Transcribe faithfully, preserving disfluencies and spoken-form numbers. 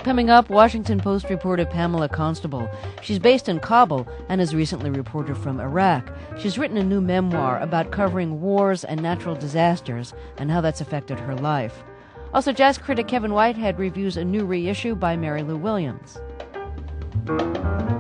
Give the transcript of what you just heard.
Coming up, Washington Post reporter Pamela Constable. She's based in Kabul and has recently reported from Iraq. She's written a new memoir about covering wars and natural disasters and how that's affected her life. Also, jazz critic Kevin Whitehead reviews a new reissue by Mary Lou Williams.